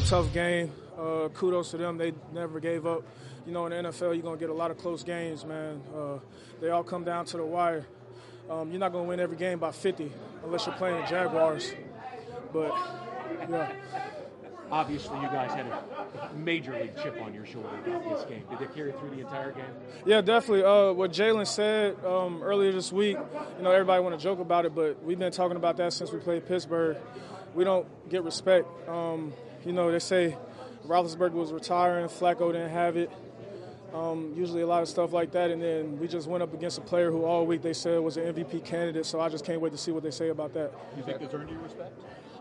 a tough game. Kudos to them. They never gave up. You know, in the NFL, you're going to get a lot of close games, man. They all come down to the wire. You're not going to win every game by 50 unless you're playing Jaguars. But, yeah. Obviously, you guys had a major league chip on your shoulder about this game. Did that carry through the entire game? Yeah, definitely. What Jalen said earlier this week, you know, everybody want to joke about it, but we've been talking about that since we played Pittsburgh. We don't get respect. You know, they say Roethlisberger was retiring, Flacco didn't have it. Usually a lot of stuff like that, and then we just went up against a player who all week they said was an MVP candidate, so I just can't wait to see what they say about that. You think it's earned you respect?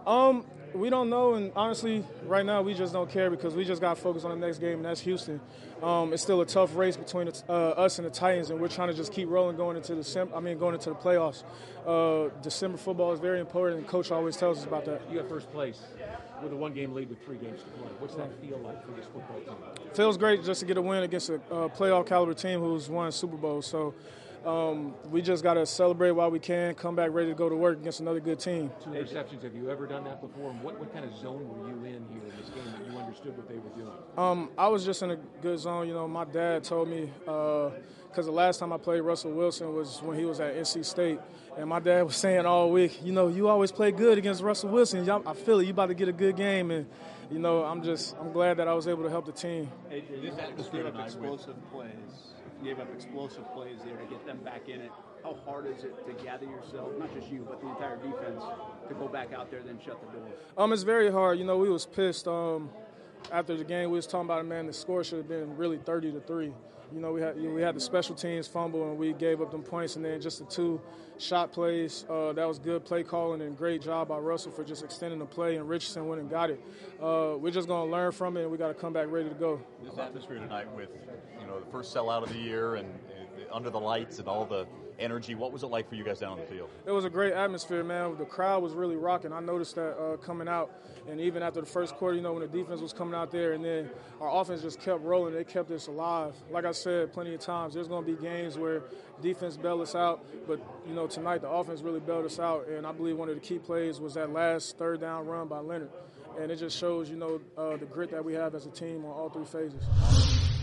We don't know, and honestly, right now we just don't care because we just got to focus on the next game, and that's Houston. It's still a tough race between us and the Titans, and we're trying to just keep rolling going into the playoffs. December football is very important, and Coach always tells us about that. You got first place with a one-game lead with 3 games to play. What's that feel like for this football team? Feels great just to get a win against a playoff caliber team who's won a Super Bowl. So we just got to celebrate while we can, come back ready to go to work against another good team. 2 interceptions. Have you ever done that before? And what kind of zone were you in here in this game that you understood what they were doing? I was just in a good zone. You know, my dad told me because the last time I played Russell Wilson was when he was at NC State. And my dad was saying all week, you know, you always play good against Russell Wilson. I feel it. You about to get a good game. And, you know, I'm glad that I was able to help the team. Hey, you gave up explosive plays. You gave up explosive plays there to get them back in it. How hard is it to gather yourself, not just you, but the entire defense, to go back out there and then shut the door? It's very hard. You know, we was pissed after the game. We was talking about it, man, the score should have been really 30-3. You know, we had the special teams fumble and we gave up them points, and then just the 2 shot plays. That was good play calling and great job by Russell for just extending the play, and Richardson went and got it. We're just going to learn from it, and we got to come back ready to go. This atmosphere tonight with, you know, the first sellout of the year and under the lights and all the energy, what was it like for you guys down on the field? It was a great atmosphere, man. The crowd was really rocking. I noticed that coming out, and even after the first quarter, you know, when the defense was coming out there, and then our offense just kept rolling. They kept us alive. Like I said plenty of times, there's going to be games where defense bailed us out, but, you know, tonight the offense really bailed us out, and I believe one of the key plays was that last third down run by Leonard. And it just shows, you know, the grit that we have as a team on all 3 phases.